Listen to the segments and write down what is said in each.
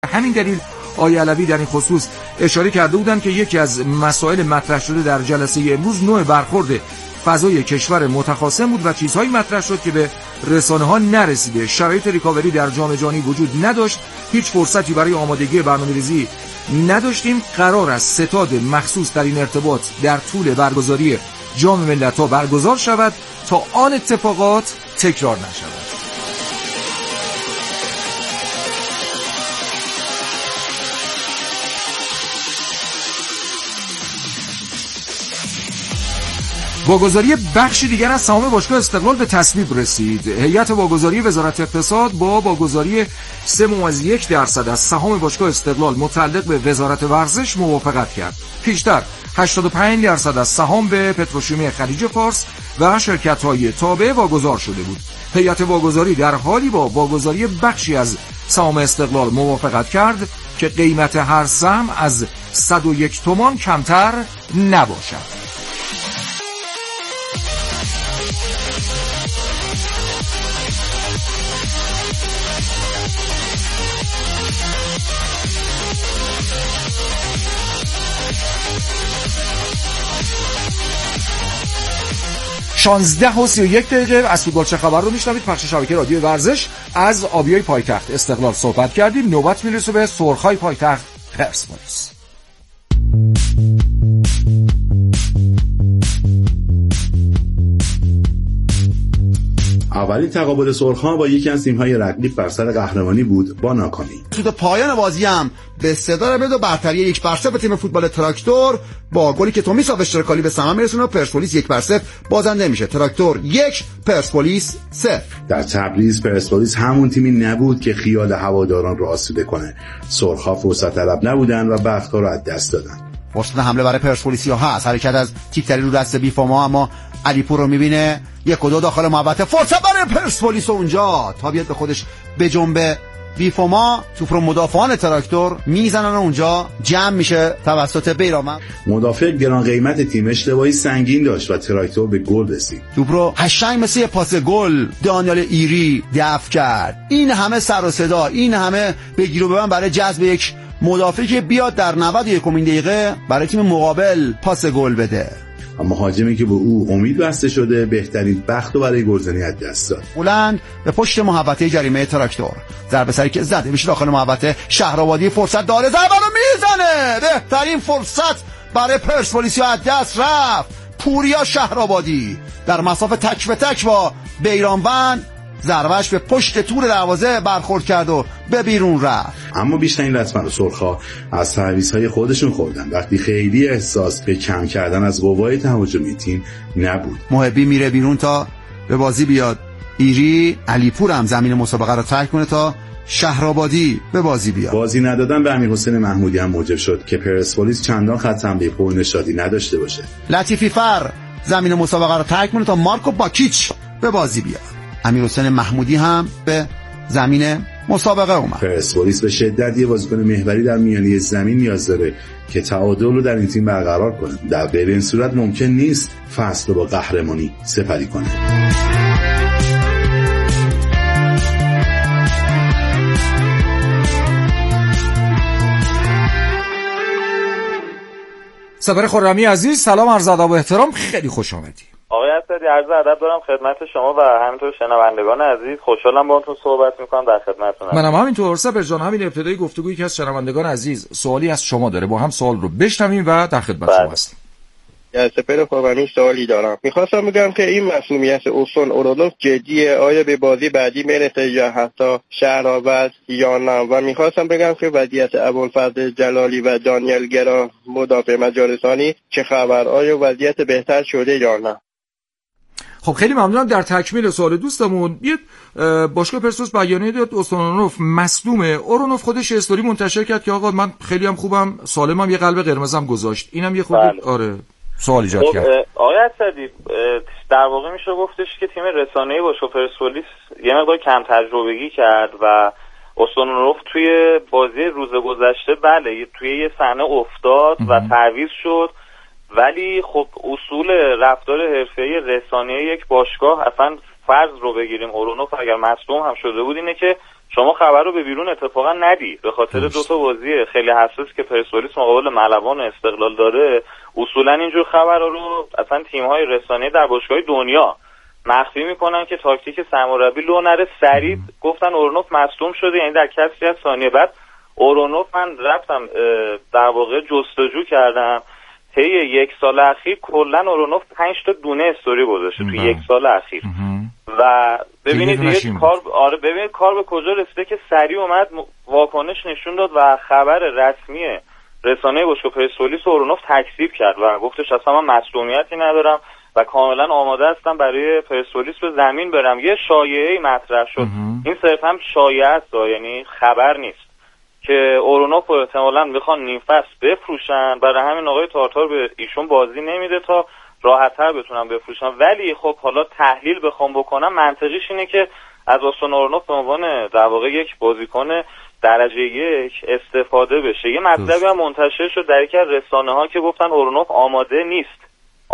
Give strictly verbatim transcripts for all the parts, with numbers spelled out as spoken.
همین دلیل آقای علوی در این خصوص اشاره کرده بودند که یکی از مسائل مطرح شده در جلسه امروز نوع برخورد فضای کشور متخاصم بود و چیزهایی مطرح شد که به رسانه ها نرسیده. شرایط ریکاوری در جام جهانی وجود نداشت، هیچ فرصتی برای آمادگی برنامه‌ریزی نداشتیم. قرار است ستاد مخصوص در این ارتباط در طول برگزاری جام ملت‌ها برگزار شود تا آن اتفاقات تکرار نشود. واگذاری بخشی دیگر از سهام باشگاه استقلال به تصویب رسید. هیئت واگذاری وزارت اقتصاد با واگذاری سه ممیز یک درصد از سهام باشگاه استقلال متعلق به وزارت ورزش موافقت کرد. پیشتر هشتاد و پنج درصد از سهام به پتروشیمی خلیج فارس و شرکت‌های تابع واگذار شده بود. هیئت واگذاری در حالی با واگذاری بخشی از سهام استقلال موافقت کرد که قیمت هر سهم از صد و یک تومان کمتر نباشد. شانزده و سی و یک دقیقه از فوتبال چه خبر رو میشنوید. پخش شبکه رادیو ورزش. از آبیای پایتخت استقلال صحبت کردیم. نوبت میرسه به سرخای پایتخت پرسپولیس. اولین تقابل سرخان با یکی از تیم‌های رقیب بر سر قهرمانی بود با ناکامی. تو پایان بازی هم به استقلال بده برتری یک بر صفر تیم فوتبال تراکتور با گلی که تومیس اشتراکالی به ثمر میرسونه. پرسپولیس یک بر صفر بازنده میشه. تراکتور یک، پرسپولیس صفر. در تبریز پرسپولیس همون تیمی نبود که خیال هواداران رو آسوده کنه. سرخ‌ها فرصت طلب نبودن و بخت‌ها رو از دست دادن. فرصت حمله برای پرسپولیسیا هست. حرکت از تیکتری رو دست بیفاما، اما علیپور رو میبینه یک و دو داخل محوطه. فرصت برای پرسپولیس اونجا تا بیاد به خودش به جنبه بیفاما. توپ رو مدافعان تراکتور میزنن اونجا جمع میشه توسط بیرامم. مدافع گران قیمت تیم اشتباهی سنگین داشت و تراکتور به گل رسید. توپ رو قشنگ مثل پاس گل دانیال ایری دفع کرد. این همه سر و صدا، این همه بگیر و ببند برای جذب یک مدافعی که بیاد در نود و یکمین دقیقه برای تیم مقابل پاس گل بده. اما مهاجمی که به او امید بسته شده بهترین بخت رو برای گلزنی از دست داد. بلند به پشت محوطه جریمه تراکتور، ضربه سری که زده میشه داخل محوطه. شهرآبادی فرصت داره، ضربه رو میزنه. بهترین فرصت برای پرسپولیس از دست رفت. پوریا شهرآبادی در مسافت تک به تک با بیرانوند ضربهش به پشت تور دروازه برخورد کرد و به بیرون رفت. اما بیشترین لطمه رو سرخ‌ها از سرویس‌های خودشون خوردن وقتی خیلی احساس به کم کردن از قوای تهاجمی تیم نبود. محبی میره بیرون تا به بازی بیاد. ایری علیپور هم زمین مسابقه رو ترک کنه تا شهرآبادی به بازی بیاد. بازی ندادن به امیرحسین محمودی هم موجب شد که پرسپولیس چندان خط حمله پرنشاطی نداشته باشه. لطیفی فر زمین مسابقه رو ترک کنه تا مارکو باکیچ به بازی بیاد. امیرحسین محمودی هم به زمین مسابقه اومد. پرسپولیس به شدت یه بازیکن محوری در میانه زمین نیاز داره که تعادل رو در این تیم برقرار کنه. در غیر این صورت ممکن نیست فصل رو با قهرمانی سپری کنه. صبر خرمی عزیز، سلام عرض ادب و احترام، خیلی خوش آمدی. آقای اسدی عرض ادب دارم خدمت شما و همینطور شنوندگان عزیز. خوشحالم باهاتون صحبت میکنم، در خدمتتونم. منم همینطور. صبر جان، همین ابتدای گفتگویی که از شنوندگان عزیز سوالی از شما داره، با هم سوال رو بشنویم و در خدمت شما هستیم. از سپر خرمی سوالی دارم. میخواستم بگم که این مسئولیت استون اورولوف جدیه، آیا به بازی بعدی میرسه یا حتی شهرآباد یا نه؟ و میخواستم بگم که وضعیت ابوالفضل جلالی و دانیل گرا مدافع مجارستانی چه خبر؟ آیا وضعیت بهتر شده یا نه؟ خب خیلی ممنونم. در تکمیل سوال دوستمون، یه باشگاه پرسپولیس بیانیه داد استانوف مصدومه. اورونوف خودش استوری منتشر کرد که آقا من خیلی هم خوبم، سالمم، یه قلب قرمزم گذاشت. اینم یه خورده بله. آره سوال ایجاد خب کرد. آقای اسدی در واقع میشه گفتش که تیم رسانه‌ای باشگاه پرسپولیس یه مقدار کم تجربگی کرد و استانوف توی بازی روز گذشته بله توی یه صحنه افتاد و تعویض شد، ولی خب اصول رفتار حرفه‌ای رسانه‌ای یک باشگاه اصلا فرض رو بگیریم اورونوف اگر مصدوم هم شده بود اینه که شما خبر رو به بیرون اتفاقا ندی به خاطر دو تا بازی خیلی حساس که پرسپولیس مقابل ملوان و استقلال داره. اصولا اینجور خبرها رو اصلا تیم‌های رسانه‌ای در باشگاه‌های دنیا مخفی میکنن که تاکتیک سرمربی لو نره. سریع گفتن اورونوف مصدوم شده، یعنی در کسری از ثانیه بعد اورونوف. من رفتم در واقع جستجو کردم طی یک سال اخیر کلا اورونوف پنج تا دونه استوری گذاشته توی یک سال اخیر و ببینید دیگه کار آره ببینید کار به کجا رسیده که سریع اومد واکنش نشون داد و خبر رسمی رسانه باشگاه پرسپولیس اورونوف تکذیب کرد و گفتش اصلا من مصدومیتی ندارم و کاملا آماده هستم برای پرسپولیس به زمین برم. یه شایعه‌ای مطرح شد، این صرفا شایعه است یعنی خبر نیست، که اورونوف رو احتمالاً میخوان نیم فصل بفروشن، برای همین آقای تارتار به ایشون بازی نمیده تا راحت‌تر بتونن بفروشن. ولی خب حالا تحلیل بخوام بکنم منطقیش اینه که از آسون اورونوف به عنوان در واقع یک بازیکن درجه یک استفاده بشه. یه مطلبی هم منتشر شد در یکی از رسانه‌ها که گفتن اورونوف آماده نیست،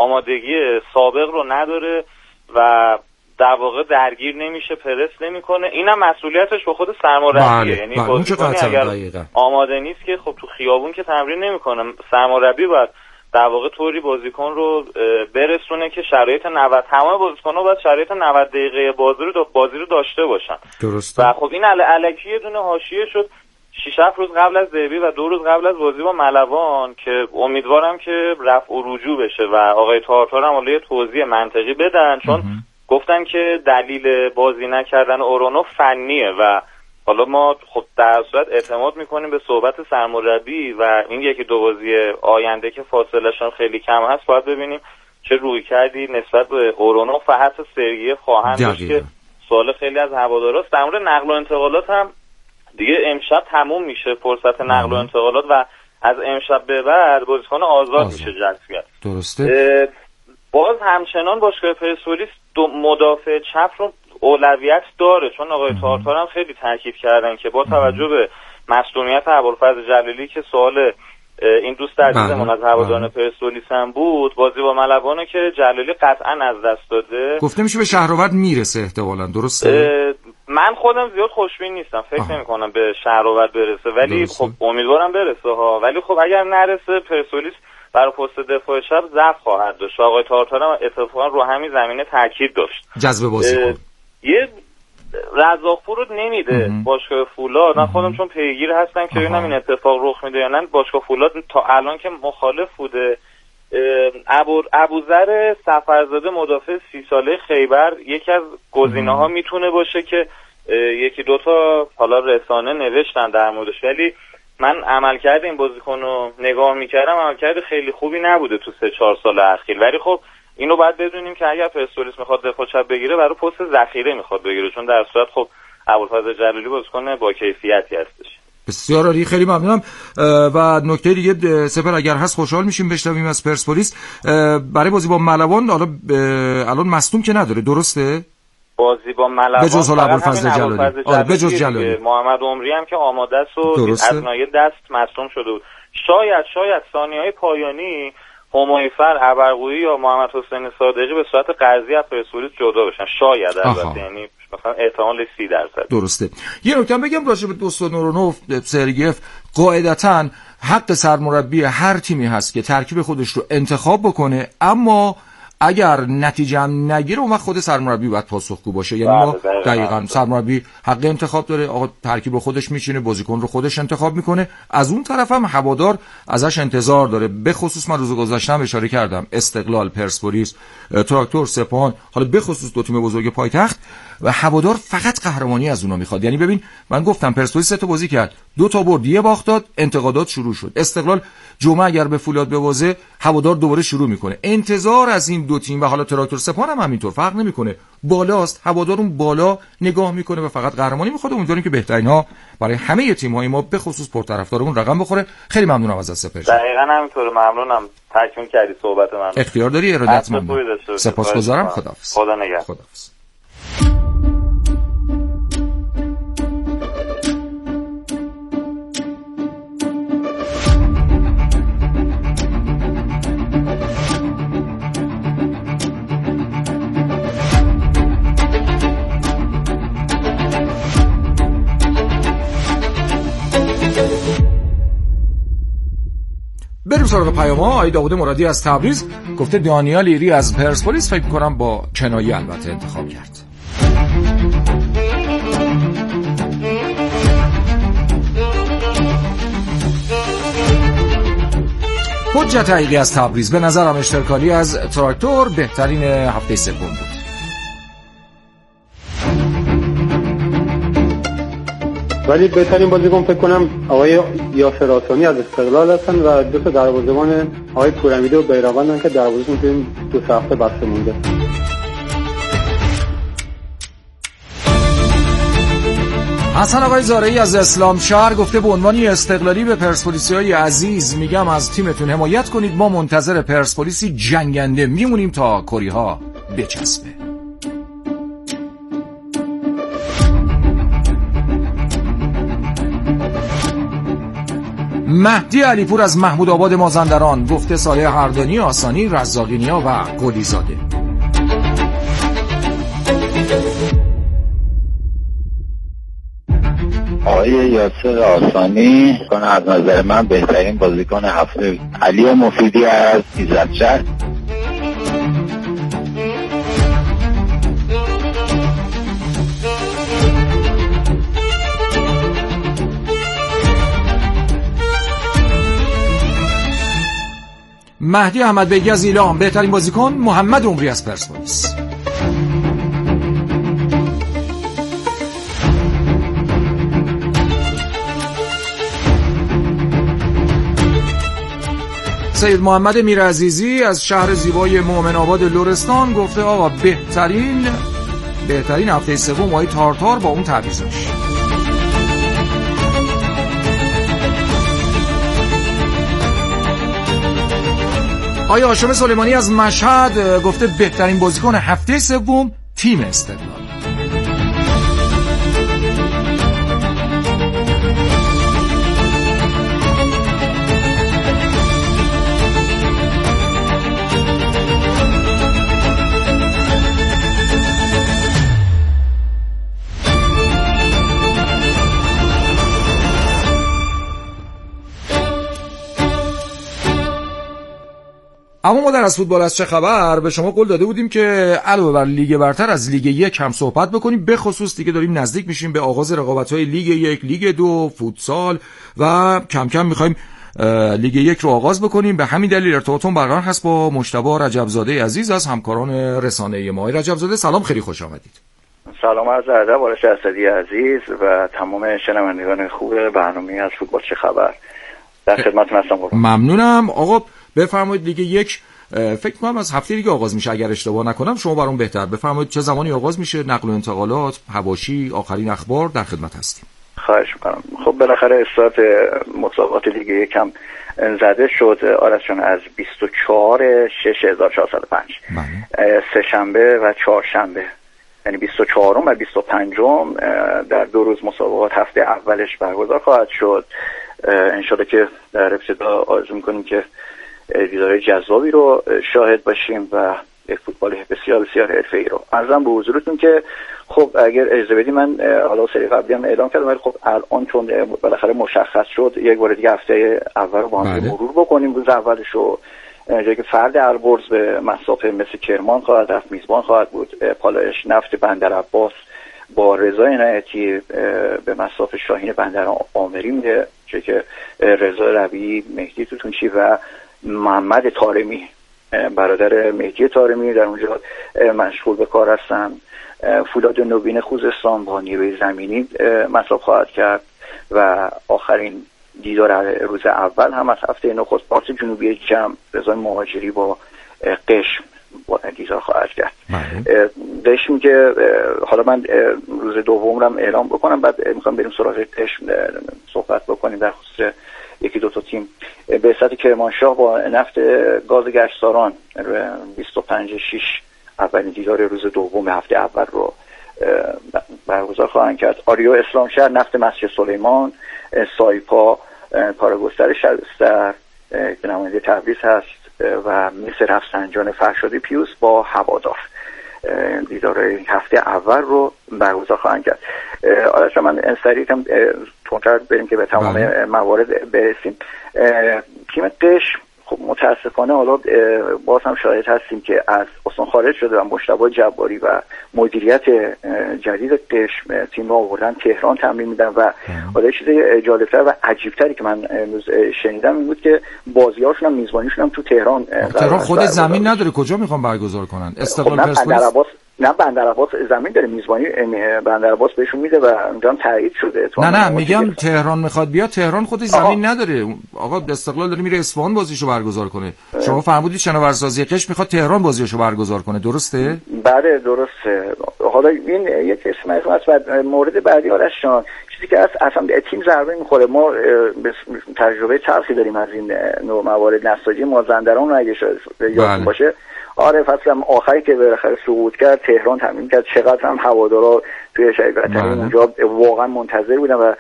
آمادگی سابق رو نداره و در واقع درگیر نمیشه، پرس نمیکنه. اینم مسئولیتش به خود سرمربیه، یعنی بازیکن اگر دقیقا آماده نیست که خب تو خیابون که تمرین نمیکنه. سرمربی باید در واقع طوری بازیکن رو برسونه که شرایط نود تمام بازیکن‌ها باید شرایط نود دقیقه بازی رو بازی رو داشته باشن. درسته. و خب این الکی یه دونه حاشیه شد شش هفت روز قبل از دربی و دو روز قبل از بازی با ملوان که امیدوارم که رفع و رجوع بشه و آقای تارتار هم حالا یه توضیح منطقی بدن، چون ام. گفتن که دلیل بازی نکردن اورونوف فنیه و حالا ما خب در صورت اعتماد میکنیم به صحبت سرمربی و این یکی دو بازی آینده که فاصله‌شون خیلی کم هست باید ببینیم چه روی کردی نسبت به اورونوف و حتی سرگیف خواهند داشت که سوال خیلی از هواداراست. در مورد نقل و انتقالات هم دیگه امشب تموم میشه فرصت نقل و انتقالات و از امشب به بعد بازیکن آزاد, آزاد میشه جذب کرد. درسته. باز همچنان باشگاه پرسپولیس دو مدافع چپ رو اولویت داره، چون آقای تارتار هم خیلی تاکید کردن که با توجه به مصدومیت ابوالفضل جلالی که سوال این دوست عزیزمون از هواداران پرسپولیس هم بود، بازی با ملوانو که جلالی قطعا از دست داده، گفته میشه به شهرآورد میرسه احتمالاً. درسته. من خودم زیاد خوشبین نیستم، فکر نمی‌کنم به شهرآورد برسه، ولی درسته. خب امیدوارم برسه ها. ولی خب اگر نرسه پرسپولیس برای پست دفاع چپ ضعف خواهد داشت. آقای تارتار هم اتفاقا رو همین زمینه تاکید داشت. جذب بازیکن یه رزاقپور رو نمیده باشگاه فولاد. من خودم چون پیگیر هستم که ببینم این اتفاق رخ میده یا نه. باشگاه فولاد تا الان که مخالف بوده. ابو ابوذر سفرزاده مدافع سی ساله خیبر یکی از گزینه‌ها میتونه باشه که یکی دوتا حالا رسانه نوشتن در موردش، ولی من عملکرد این بازیکن رو نگاه میکردم عملکرد خیلی خوبی نبوده تو سه چهار سال اخیر. ولی خب اینو باید بدونیم که اگر پرسپولیس میخواد دفاع چپ بگیره برای پست ذخیره میخواد بگیره، چون در صورت خب ابوالفضل جلالی بازیکن با کیفیتی هستش. بسیار عالی، خیلی ممنونم. و نکته دیگه سپر اگر هست خوشحال میشیم بشنویم از پرسپولیس برای بازی با ملوان. حالا الان مصدوم که نداره، درسته؟ بازی با ملوان به جز ابوالفضل جلالی. آره به جز جلالی. محمد عمری هم که آماده است و از نایه دست مصدوم شده بود. شاید شاید ثانیه‌های پایانی همایفر ابرقویی یا محمد حسین صادقی به صورت قرضی از پرسپولیس جدا بشن، شاید البته، یعنی مثلا احتمال سی درصد. درسته. یه نکته بگم راجع به دوستان اورونوف، سرگیف قاعدتاً حق سرمربی هر تیمی هست که ترکیب خودش رو انتخاب بکنه، اما اگر نتیجه هم نگیره اون وقت خود سرمربی باید پاسخگو باشه. یعنی ما دقیقاً سرمربی حق انتخاب داره، آقا ترکیب رو خودش میچینه، بازیکن رو خودش انتخاب میکنه. از اون طرف هم هوادار ازش انتظار داره. به خصوص من روز گذشته هم اشاره کردم استقلال، پرسپولیس، تراکتور، سپاهان، حالا به خصوص دو تیم بزرگ پایتخت، و هوادار فقط قهرمانی از اونها میخواد. یعنی ببین من گفتم پرسپولیس سه تا بازی کرد، دو تا برد، یه باخت داد، انتقادات شروع شد. استقلال جمعه اگر به فولاد ببازه هوادار دوباره شروع میکنه. انتظار از این دو تیم و حالا تراکتور سپاهان هم همینطور فرق نمیکنه، بالاست. هوادار اون بالا نگاه میکنه و فقط قهرمانی میخواد. امیدواریم که بهترین ها برای همه تیم‌های ما به خصوص پرطرفدارمون رقم بخوره. خیلی ممنونم از سپر. دقیقاً همینطوره. ممنونم. تکمیل کردی صحبت من. اختیار داری ارادت ممنون. سپاسگزارم. خداحافظ. خدا نگهدار. خداحافظ. بریم سراغ پیام‌ها. آقای داوود مرادی از تبریز گفته دانیال ایری از پرسپولیس فکر کنم با کنایه البته انتخاب کرد. حجت حقیقی از تبریز به نظرم اشترکالی از تراکتور بهترین هفته سوم بود. ولی بهترین بازیکن فکر کنم آقای یاسر آسانی از استقلال هستن و دو تا دروازه‌بان آقای پورامیده و بیراقندن که دروازه‌شون تو این دو هفته بسته مونده. حسن آقای زارعی از اسلام شهر گفته به عنوان استقلالی به پرسپولیسیای عزیز میگم از تیمتون حمایت کنید، ما منتظر پرسپولیسی جنگنده میمونیم تا کریها بچسبه. مهدی علیپور از محمود آباد مازندران گفته صالح هردانی، آسانی، رزاقینیا و قلیزاده. آقای یاسر آسانی کنه از نظر من بهترین بازیکن هفته. علی مفیدی از ایزدشهر. مهدی احمد بیگی از ایلام بهترین بازیکن محمد عمری از پرسپولیس. سید محمد میرعزیزی از شهر زیبای مومن آباد لرستان گفته آقا بهترین بهترین هفته سوم آقای تارتار با اون تعویضش. آیا هاشم سلیمانی از مشهد گفته بهترین بازیکن هفته سوم تیم استقلال. اما ما در از فوتبال از چه خبر به شما قول داده بودیم که علاوه بر لیگ برتر از لیگ یک هم صحبت بکنیم، به خصوص دیگه داریم نزدیک میشیم به آغاز رقابت‌های لیگ یک، لیگ دو، فوتسال و کم کم میخوایم لیگ یک رو آغاز بکنیم. به همین دلیل ارتباطمون برقرار هست با مجتبی رجبزاده عزیز از همکاران رسانه‌ای ما. رجبزاده سلام، خیلی خوش آمدید. سلام عرض ادب آرش اسدی عزیز و تمام شنوندگان خوب برنامه از فوتبال چه خبر. در خدمتتون هستم. ممنونم. آقا بفرمایید لیگ یک فکر کنم از هفته دیگه آغاز میشه اگر اشتباه نکنم، شما برام بهتر بفرمایید چه زمانی آغاز میشه، نقل و انتقالات، حواشی، آخرین اخبار، در خدمت هستیم. خواهش میکنم. خب بالاخره استارت مسابقات لیگ یک هم زده شد آرش جان از بیست و چهار شش هزار و چهارصد و پنج سه شنبه و چهارشنبه، یعنی بیست و چهارم و بیست و پنجم در دو روز مسابقات هفته اولش برگزار خواهد شد. انشالله که در ابتدا آرزو میکنیم که دیدار جذابی رو شاهد باشیم و یک فوتبال بسیار بسیار حرفه‌ای رو. عرضم به حضورتون که خب اگر اجازه بدید من حالا سری قبلی هم اعلام کردم ولی خب الان چون بالاخره مشخص شد یک بار دیگه هفته اول رو با هم مرور بکنیم. روز اولش رو جایی که فرد البرز به مسافه مثل کرمان خواهد رفت، میزبان خواهد بود. پالایش نفت بندر عباس با رضا عنایتی به مسافه شاهین بندر آمری میره، جایی که رضا ربیعی، مهدی توتونچی و محمد طارمی برادر مهدی طارمی در اونجا مشغول به کار هستن. فولاد نوین خوزستان با نیروی زمینی مصرف خواهد کرد و آخرین دیدار روز اول هم از هفته نخست پارس جنوبی جمع رضا مهاجری با قشم با دیدار خواهد کرد. قشم که حالا من روز دوم رو اعلام بکنم، بعد میخوام بریم سراغ قشم صحبت بکنیم در خصوص یکی دو تا تیم. به سطح کرمانشاه با نفت گاز گشتاران بیست و پنج شش اولین دیدار روز دوم هفته اول رو برگزار خواهند کرد. آریو اسلامشهر نفت مسجد سلیمان، سایپا کارگستر شهرستر که نماینده تبریز هست و مصر رفسنجان فرشادی پیوس با هوادار دیدار هفته اول رو برگزار خواهند کرد. آرش من سریع کم تونتر بریم که به تمام موارد برسیم. تیم قشم خب متاسفانه حالا باز هم شاهد هستیم که از استان خارج شده و مجتبی جباری و مدیریت جدید قشم تیم رو آوردن تهران تمرین میدن و حالا چیز جالبتر و عجیبتری که من امروز شنیدم این بود که بازیاشون هم میزبانیشون هم تو تهران تهران خود زمین نداره، کجا میخوان برگزار کنن؟ استقلال پرسپولیس نه بندرعباس زمین داره، میزبانی بندرعباس بهشون میده و اونجا هم تایید شده. نه نه میگم تهران میخواد بیاد، تهران خودش زمین نداره. آقا استقلال داره میره اصفهان بازیشو برگزار کنه. شما فرمودید شناورسازی قش میخواد تهران بازیشو برگزار کنه، درسته؟ بله درسته. حالا این یک اسم است و مورد بعدی آرشان چیزی که اصلا تیم ضربه میخوره. ما تجربه تلخی داریم از این نوع موارد. نساجی مازندران رو اگه یادتون باشه آره فصل آخری که بالاخره سقوط کرد تهران تمرین کرد، چقدر هم هوادارا توی شهر وطنی اونجا واقعا منتظر بودن و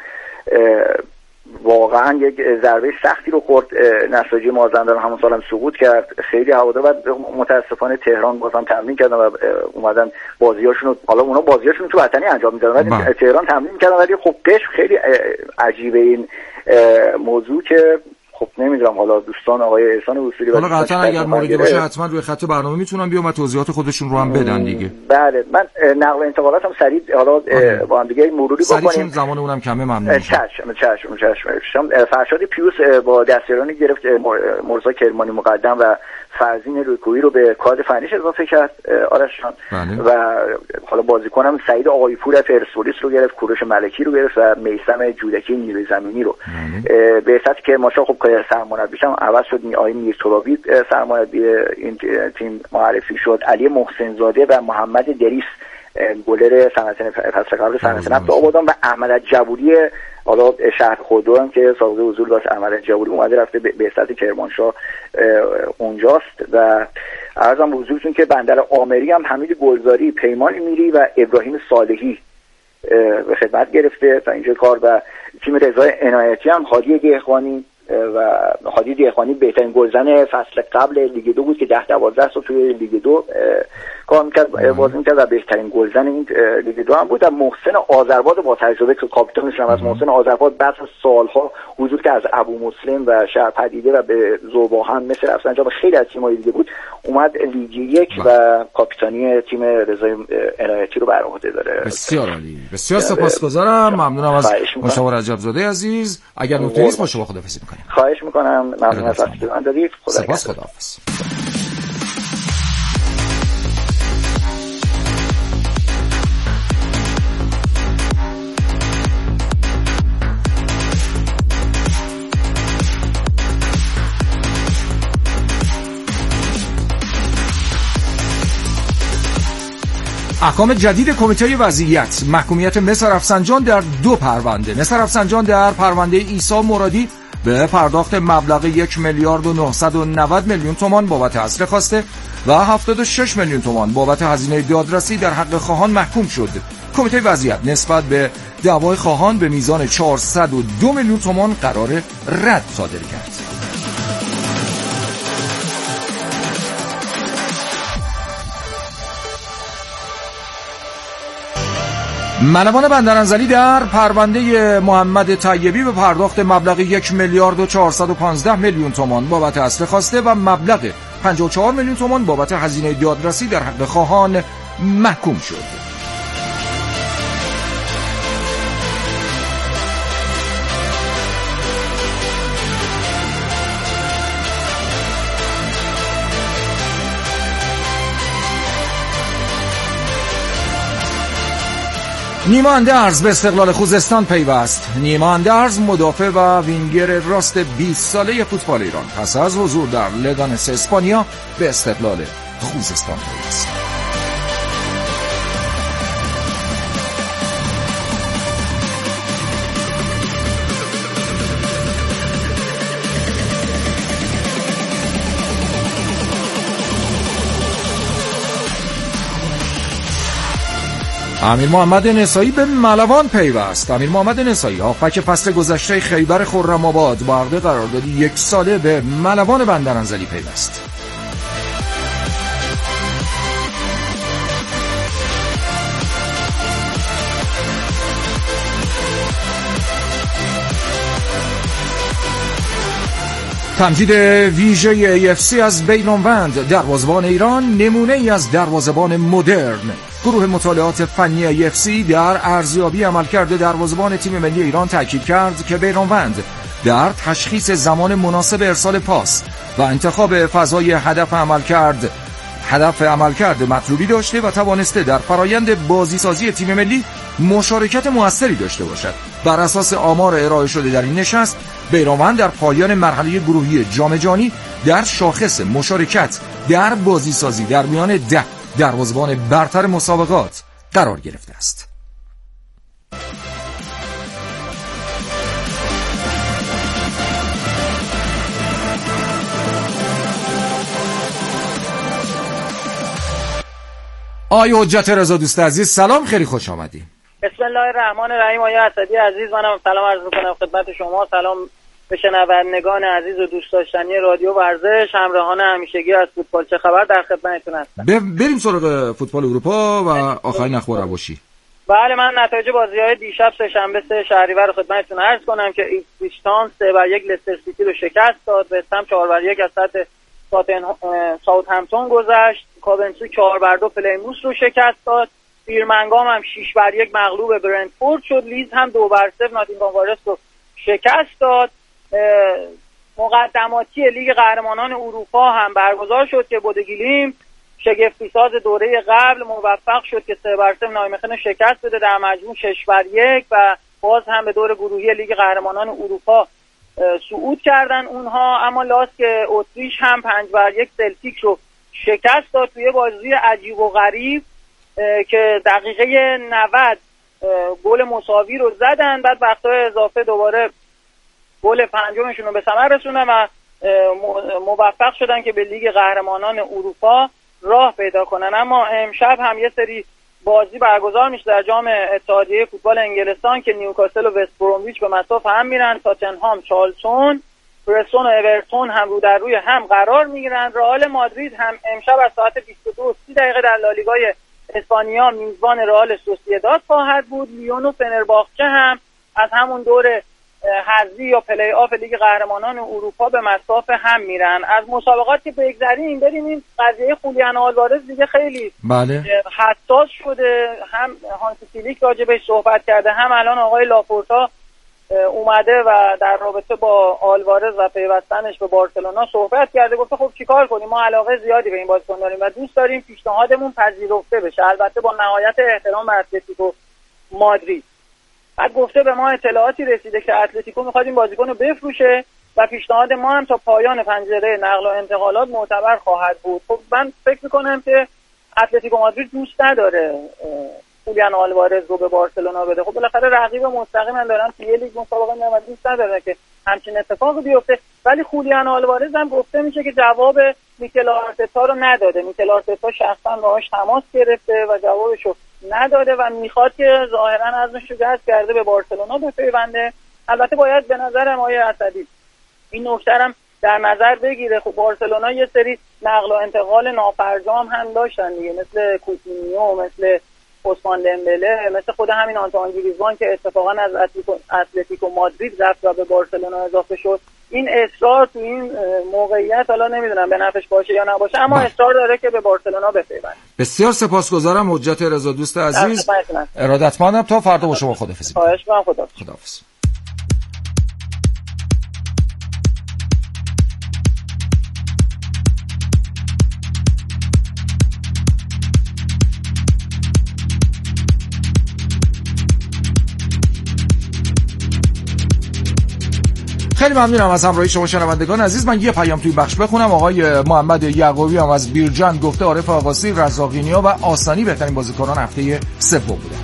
واقعا یک ضربه سختی رو خورد نساجی مازندران، همون سال هم سقوط کرد. خیلی هوادار و متاسفانه تهران بازم تمرین کردن و اومدن بازیاشون، حالا اونا بازیاشون تو وطنی انجام میدادن ولی تهران تمرین میکردن. ولی خب قشم خیلی عجیبه این موضوع که خب نمیدونم حالا دوستان آقای احسان اصولی حالا قطعا اگر موردی باشه حتما روی خط برنامه میتونن بیان و توضیحات خودشون رو هم بدن دیگه. بله من نقل انتقالات هم سریع حالا با هم دیگه مروری بکنیم. سریع زمان اونم کمه ممنون میشم. چشم چشم چشم. فرشاد پیوس با دستیرانی گرفت مرزا کرمانی مقدم و فرزین روکویی رو به کادر فنیش اضافه کرد آرشان و حالا بازیکنم سعید آقایپور پرسپولیس رو گرفت، کوروش ملکی رو گرفت و میثم جودکی نیروی زمینی رو. به اساس که ماشا خب سرمربیش هم عوض شد، آقای میرترابی سرمربی این تیم معرفی شد، علی محسن زاده و محمد دریس گلر صنعت فصل قبل صنعت نفت آبادان و احمد جبوری حالا شهر خودرو هم که سابقه حضور داشت. احمد جبوری اومده رفته به سطح کرمانشاه اونجاست و عرضم به حضورتون که بندر آمری هم حمید گلزاری، پیمان میری و ابراهیم صالحی به خدمت گرفته تا اینجا کار و تیم رضای عنایتی هم هادی دهقانی و هادی دهقانی بهترین گلزن فصل قبل لیگ دو بود که ده دوازده سال توی لیگ دو کار میکرد بازی میکرد و بهترین گلزن این لیگ دو هم بود. و محسن آذرباد با تجربه که کاپیتانش هم از محسن آذرباد بعد از سالها حضور که از ابو مسلم و شهر پدیده و به ذوباهن مثل افسنجان و خیلی از تیم‌های دیگه بود اومد لیگ یک و کاپیتانی تیم رضای عنایتی رو بر عهده داره. بسیار عالی، بسیار سپاسگزارم، ممنونم از مشتاق رجب‌زاده عزیز. اگر نکته نیست با شما خداحافظی می‌کنم. خواهش میکنم، ممنون از وقتی من دادید. سپاس، خداحافظ. احکام جدید کمیته وضعیت، محکومیت مصر رفسنجان در دو پرونده. مصر رفسنجان در پرونده عیسی مرادی به پرداخت مبلغ یک میلیارد و نهصد و نود میلیون تومان بابت اصل خواسته و هفتاد و شش میلیون تومان بابت هزینه دادرسی در حق خواهان محکوم شد. کمیته وضعیت نسبت به دعوای خواهان به میزان چهارصد و دو میلیون تومان قرار رد صادر کرد. ملوان بندرانزلی در پرونده محمد طیبی به پرداخت مبلغ یک میلیارد و چهارصد و پانزده میلیون تومان بابت اصل خواسته و مبلغ پنجاه و چهار میلیون تومان بابت هزینه دادرسی در حق خواهان محکوم شد. نیما اندرز به استقلال خوزستان پیوست. نیما اندرز مدافع و وینگر راست بیست ساله فوتبال ایران پس از حضور در لگانس اسپانیا به استقلال خوزستان پیوست. امیر محمد نسایی به ملوان پیوست. امیر محمد نسایی هافبک فصل گذشته خیبر خرم‌آباد با عقد قراردادی یک ساله به ملوان بندرانزلی پیوست. تمجید ویژه ای اف سی از بیرانوند، دروازه‌بان ایران نمونه ای از دروازه‌بان مدرن. گروه مطالعات فنی ای اف سی در ارزیابی عملکرد دروازه‌بان تیم ملی ایران تاکید کرد که بیرانوند در تشخیص زمان مناسب ارسال پاس و انتخاب فضای هدف عملکرد هدف عملکرد مطلوبی داشته و توانسته در فرایند بازیسازی تیم ملی مشارکت موثری داشته باشد. بر اساس آمار ارائه شده در این نشست، بیرانوند در پایان مرحله گروهی جام جهانی در شاخص مشارکت در بازیسازی در میان ده دروازه‌بان برتر مسابقات قرار گرفته است. آقای حجت رضا دوست عزیز، سلام، خیلی خوش آمدی. بسم الله الرحمن الرحیم. آقای اسدی عزیز، منم سلام عرض می‌کنم خدمت شما. سلام به شنوندگان عزیز و دوست داشتنی رادیو ورزش، همراهان همیشگی از فوتبال چه خبر در خدمتتون هستم. بریم سراغ فوتبال اروپا و آخرین اخبار باشی. بله، من نتایج بازی‌های دیشب سه شنبه سه شهریور رو خدمتتون عرض کنم که ایپسویچ سه بر یک لستر سیتی رو شکست داد، وستهم چهار بر یک از سطح ساوثهمپتون گذشت، کاونتری چهار بر دو پلیموث رو شکست داد، بیرمنگام هم شش بر یک مغلوب برنتفورد شد، لیز هم دو بر صفر ناتینگهام فارست رو شکست داد. مقدماتی لیگ قهرمانان اروپا هم برگزار شد که بودگیلیم شگفتی ساز دوره قبل موفق شد که سه بر صفر نایمخن شکست بده، در مجموع شش بر یک و باز هم به دور گروهی لیگ قهرمانان اروپا صعود کردن اونها. اما لاسک اتریش هم پنج بر یک سلتیک رو شکست داد توی بازی عجیب و غریب که دقیقه نود گل مساوی رو زدن، بعد وقتای اضافه دوباره گل پنجمشون رو به ثمر رسوندن و موفق شدن که به لیگ قهرمانان اروپا راه پیدا کنن. اما امشب هم یه سری بازی برگزار میشه در جام اتحادیه فوتبال انگلستان که نیوکاسل و وست برومویچ به مصاف هم میرن، تاتنهام چارلتون، پرستون و اورتون هم رو در روی هم قرار میگیرن. رئال مادرید هم امشب از ساعت بیست و دو و سی دقیقه در لالیگای اسپانیا میزبان رئال سوسییداد خواهد بود. لیون و فنرباخچه هم از همون دور حذفی یا پلی آف لیگ قهرمانان اروپا به مصاف هم میرن. از مسابقات که بگذریم بریم این قضیه خولیان آلوارز دیگه خیلی بله. حساس شده، هم هانسی فیلیک راجبش صحبت کرده، هم الان آقای لاپورتا اومده و در رابطه با آلوارز و پیوستنش به بارسلونا صحبت کرده، گفته خب چیکار کنیم، ما علاقه زیادی به این بازیکن داریم و دوست داریم پیشنهادمون پذیرفته بشه، البته با نهایت احترام به اتلتیکو مادرید. بعد گفته به ما اطلاعاتی رسیده که اتلتیکو میخواد این بازیکن رو بفروشه و پیشنهاد ما هم تا پایان پنجره نقل و انتقالات معتبر خواهد بود. خب من فکر میکنم که اتلتیکو مادرید دوست نداره خولیان آلوارز رو به بارسلونا بده. خب بالاخره رقیب مستقیم من دارن توی لیگ مسابقه میاد، دوست نداره که همچین اتفاقی بیفته. ولی خولیان آلوارز هم گفته میشه که جواب میکل آرتتا رو نداده. میکل آرتتا شخصا باهاش تماس گرفته و جوابشو نداده و میخواد که ظاهرا ازش رو جذب کرده به بارسلونا بپیونده. البته باید به نظر ما اسدی این نکته هم در نظر بگیره. خب بارسلونا یه سری نقل و انتقال نافرجام هم داشتن دیگه، مثل کوتینیو، مثل عثمان دمبله، مثل خود همین آنتوان گریزمان که اتفاقا از اتلتیکو مادرید رفت و به بارسلونا اضافه شد. این اصرار تو این موقعیت حالا نمیدونم به نفعش باشه یا نباشه، اما اصرار داره که به بارسلونا بپیونده. بسیار سپاسگزارم حجت رضا دوست عزیز، ارادتمندم. تا فردا با شما خداحافظی. خواهش می‌کنم. خدا خداحافظ. خیلی ممنونم از همراهی شما شنوندگان عزیز. من یه پیام توی بخش بخونم. آقای محمد یعقوبی هم از بیرجند گفته عارف آقاسی، رزاقینیا و آسانی بهترین بازیکنان هفته سوم بودن.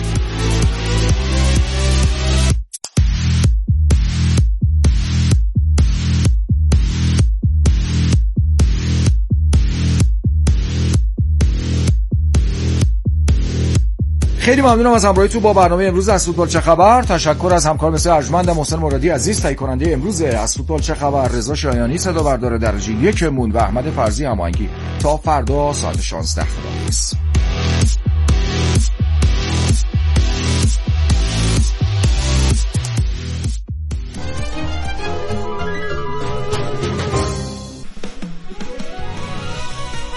خیلی ممنونم از همراهیتون با برنامه امروز از فوتبال چه خبر. تشکر از همکار مثل ارجمند محسن مرادی عزیز، تهیه کننده امروز از فوتبال چه خبر رضا شایانی، صدا بردار درجه یکمون و احمد فرزی هماهنگی. تا فردا ساعت شانزده خداحافظ.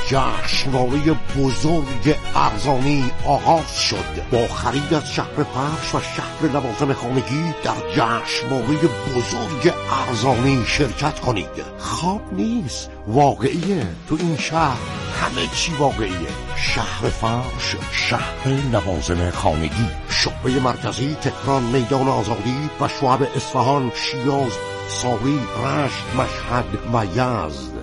جشنواره بزرگ ارزانی آغاز شد. با خرید از شهر فرش و شهر لوازم خانگی در جشنواره بزرگ ارزانی شرکت کنید. خواب نیست، واقعیه. تو این شهر همه چی واقعیه. شهر فرش، شهر لوازم خانگی، شعبه مرکزی تهران، میدان آزادی و شعب اصفهان، شیراز، ساری، رشت، مشهد و یزد.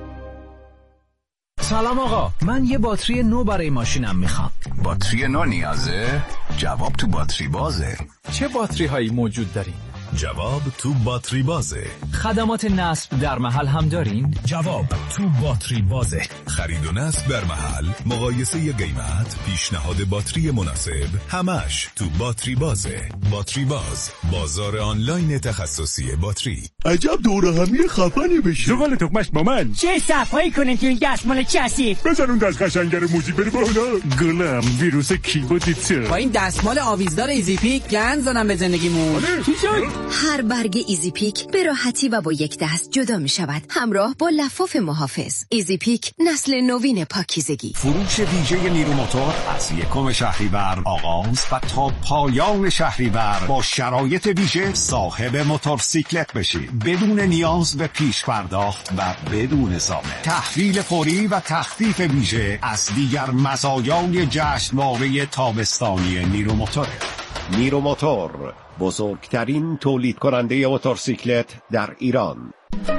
سلام آقا، من یه باتری نو برای ماشینم میخوام. باتری نو نیازه؟ جواب تو باتری بازه. چه باتری هایی موجود دارین؟ جواب تو باتری بازه. خدمات نصب در محل هم دارین؟ جواب تو باتری بازه. خرید و نصب در محل، مقایسه قیمت، پیشنهاد باتری مناسب، همش تو باتری بازه. باتری باز، بازار آنلاین تخصصی باتری. عجب دوره همی خفنی بشه. زغال تخمش با من. چه صفایی کنین که این دستمال کثیف. بزن اون دست قشنگه رو موزیک بری بالا. گلم ویروس کیبوتیته. با این دستمال آویزدار ایزی پیک گند زدم به زندگیمون. چی شد؟ هر برگ ایزی پیک به راحتی و با یک دست جدا می شود، همراه با لفاف محافظ. ایزی پیک، نسل نوین پاکیزگی. فروش ویژه نیرو موتور از یکم شهریور آغاز و تا پایان شهریور با شرایط ویژه صاحب موتورسیکلت بشید بدون نیاز به پیش پرداخت و بدون ضامن. تحویل فوری و تخفیف ویژه از دیگر مزایای جشنواره تابستانی نیرو موتور. نیرو موتور، بزرگترین تولید کننده موتورسیکلت در ایران.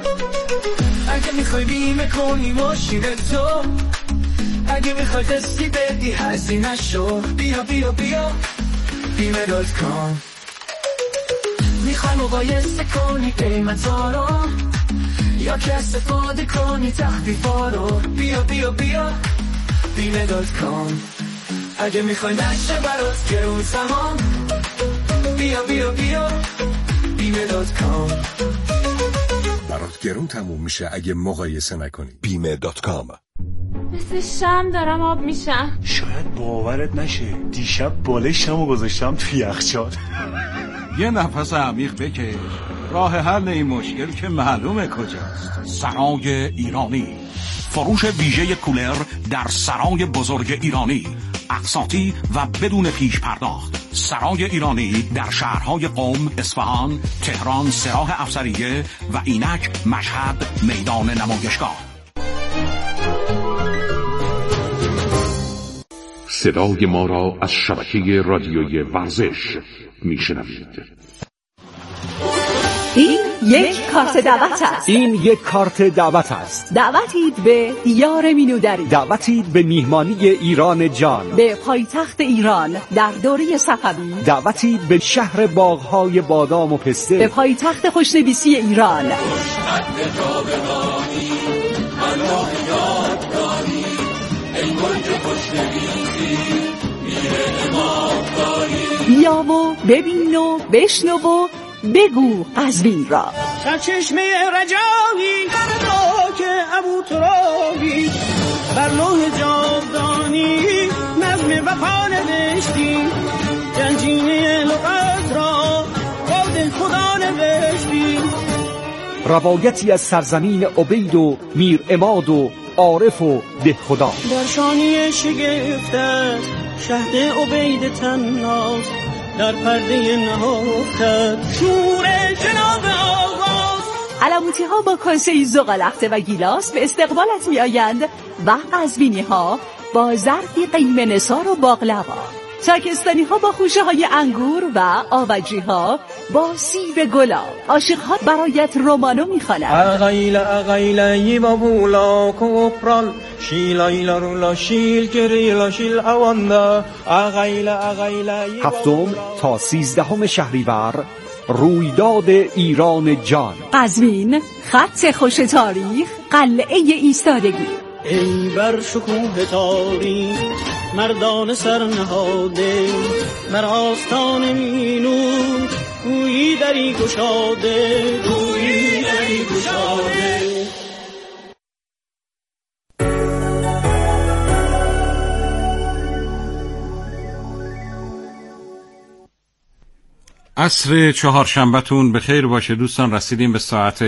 اگه میخوای بیمه کنی ماشین تو، اگه میخوای تستی بدی هزینه شو، بیا بیا بیا بیمه دات کام. میخوای مقایسه کنی قیمتا رو، یا که استفاده کنی تخفیفا رو، بیا بیا بیا بیمه دات کام. اگه میخوای نشه برات گرون سهام، بیا بیا بیا بیمه دات کام. برات گرون تموم میشه اگه مقایسه نکنی. بیمه دات کام. مثل شم دارم آب میشم. شاید باورت نشه دیشب بالای شمو گذاشتم توی یخچال. یه نفس عمیق بکش. راه حل این مشکل که معلومه کجاست. سرای ایرانی، فروش ویژه کولر در سرای بزرگ ایرانی، اقساطی و بدون پیش پرداخت. سرای ایرانی در شهرهای قم، اصفهان، تهران، سراح افسریه و اینک مشهد میدان نمایشگاه. صدای ما را از شبکه رادیوی ورزش میشنوید. این یک کارت دعوت است. این یک کارت دعوت است. دعوتید به دیار مینودری. دعوتید به میهمانی ایران جان. به پایتخت ایران در دوره صفوی. دعوتید به شهر باغ‌های بادام و پسته. به پایتخت خوشنویسی ایران. بیا و ببین و بشنو و بگو قزوین را. سرچشمه رجایی که ابو ترابی بر لوح جاودانی نظم وفا نوشتی، گنجینه لغت را با دل خدا نوشتی. روایتی از سرزمین عبید و میر عماد و عارف و ده خدا. در شانی شگفت است شهد عبید تناز، در پرده نهفت شور جناب آغاز. علموتی ها با کاسه زغالخته و گیلاس به استقبالت می آیند و قزوینی ها با ظرفی قیم نثار و باقلوا. تاکستانی ها با خوشه های انگور و آبجی ها با سیب گلاب. عاشق ها برایت رومانو می خوانند. اغیل اغیل و بولا کوپرال شیلایلا رولا شیل کریلا شیل اواندا. اغیل اغیل هفتم تا سیزدهم شهریور، رویداد ایران جان. قزوین، خط خوش تاریخ، قلعه ایستادگی. ای بر شکوه تاریخ مردان سر نهاده، بر آستان مینو گویی دری گشاده، گویی دری گشاده. عصر چهارشنبهتون به خیر باشه دوستان. رسیدیم به ساعت